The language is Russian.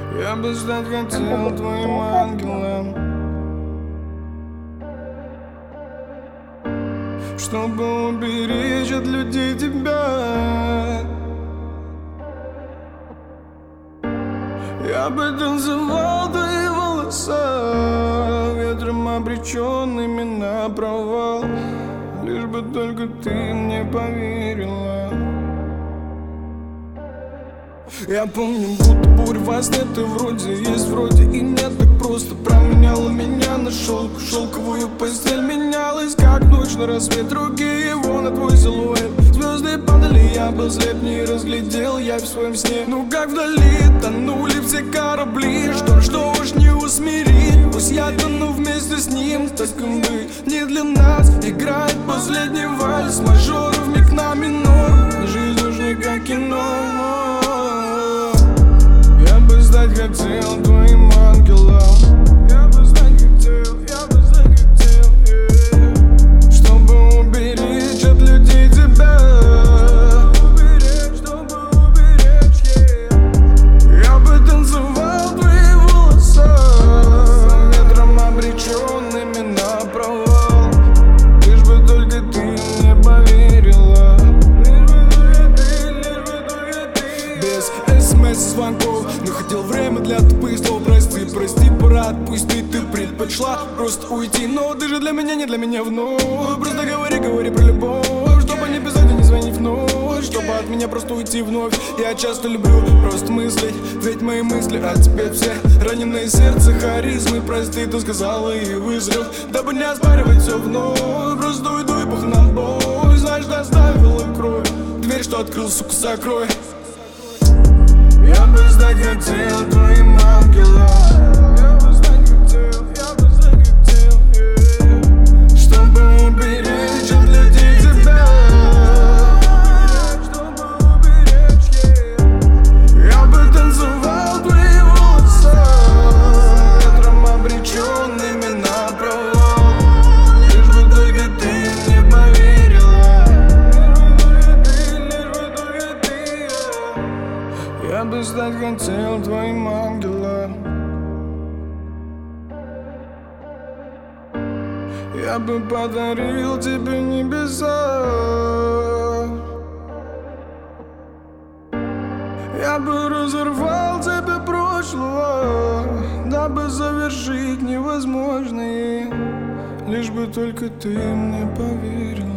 Я бы стать хотел твоим ангелом, чтобы уберечь от людей тебя. Я бы танцевал твои волоса, ветром обреченными на провал, лишь бы только ты мне поверила. Я помню, будто буря во сне, ты вроде есть, вроде и нет. Так просто променяла меня на шелк, шелковую постель менялась, как ночь на рассвет. Руки его на твой силуэт, звезды падали, я был слеп, не разглядел я в своем сне. Ну как вдали тонули все корабли, что уж не усмирить. Пусть я тону вместе с ним, только мы не для нас. Играет последний вальс, мажоров миг на минор. Жизнь уж не как кино. Стать хотел твоим ангелом. Я бы стать хотел, yeah. Чтобы уберечь от людей тебя. Чтобы уберечь, yeah. Я бы танцевал твои волоса, ветром обреченными на провал, лишь бы только ты мне поверила. Без смс-звонков находил время для тупых слов. Прости, прости, пора отпустить. Ты предпочла просто уйти, но ты же для меня, не для меня вновь. Просто говори, говори про любовь, чтобы не писать и не звонить вновь, чтобы от меня просто уйти вновь. Я часто люблю просто мыслить, ведь мои мысли о тебе все раненое сердце харизмы. Прости, ты сказала и вызрел, дабы не оспаривать все вновь. Просто уйду и пух на бой. Знаешь, что оставила кровь, дверь, что открыл, сука, закрой. Я бы стать хотел твоим ангелом. Я бы стать хотел, yeah. Чтобы уберечь от людей тебя. Чтобы уберечь, yeah. Я бы танцевал твои волоса, ветром обреченными на провал, лишь бы только ты мне поверила. Я бы стать хотел твоим ангелом. Я бы подарил тебе небеса. Я бы разорвал тебе прошлого, дабы завершить невозможное, лишь бы только ты мне поверил.